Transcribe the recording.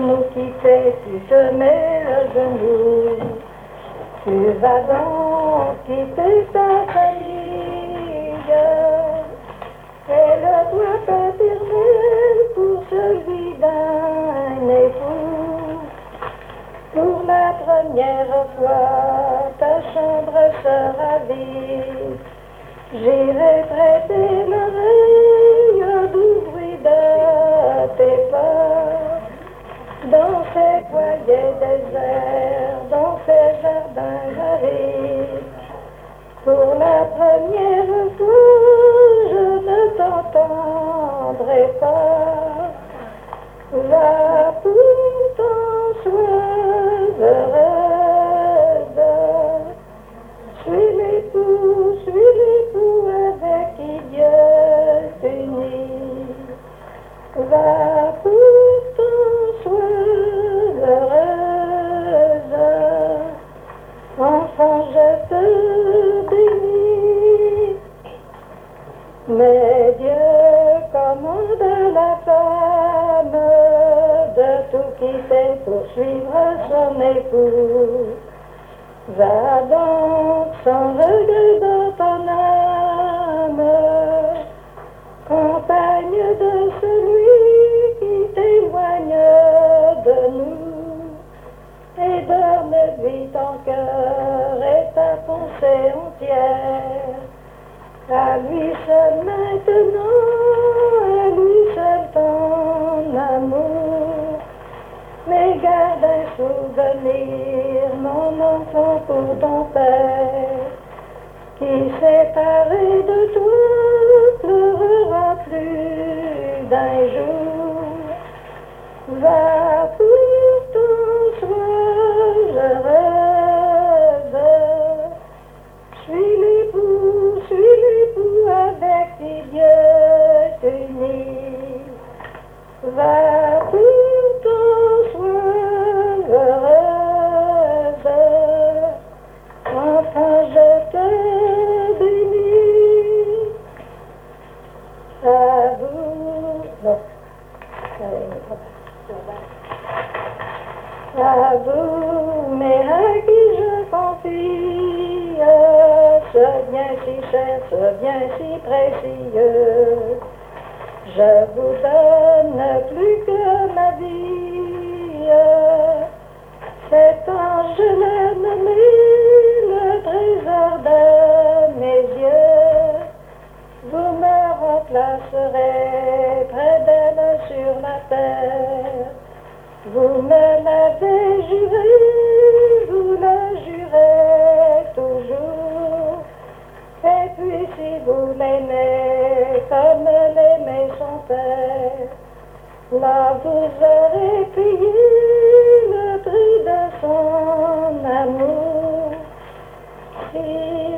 nous quitter, tu te mets à genoux. Tu vas donc quitter ta famille et le doigt paternel pour celui d'un époux. Pour la première fois, ta chambre sera vide. J'irai prêter l'oreille du bruit de tes pas. Dans ces foyers déserts, dans ces jardins arides, pour la première fois, je ne t'entendrai pas. Va pourtant, sois heureuse. Suis l'époux avec qui Dieu t'unit. Va pourtant, sois heureuse. Enfant, je te bénis. Mais Dieu commande à la femme de tout quitter pour suivre son époux. Va donc sans regret dans ton âme, compagne de celui qui t'éloigne de nous, et donne vie ton cœur et ta pensée entière. À lui seul maintenant, à lui seul ton amour. Mais garde un souvenir, mon enfant, pour ton père, qui séparé de toi pleurera plus d'un jour. Va pourtant, sois heureuse. Suis l'époux avec qui Dieu t'unit. Va pourtant, sois heureuse. Enfin, je te bénis. À vous, non. À vous, mais à qui je confie ce bien si cher, ce bien si précieux. Je vous donne plus que ma vie. Cet ange l'a nommé le trésor de mes yeux. Vous me remplacerez près d'elle sur la terre. Vous me l'avez juré, vous le jurez toujours. Et puis si vous l'aimez comme l'aimait son père, là vous aurez payé le prix de son amour. Si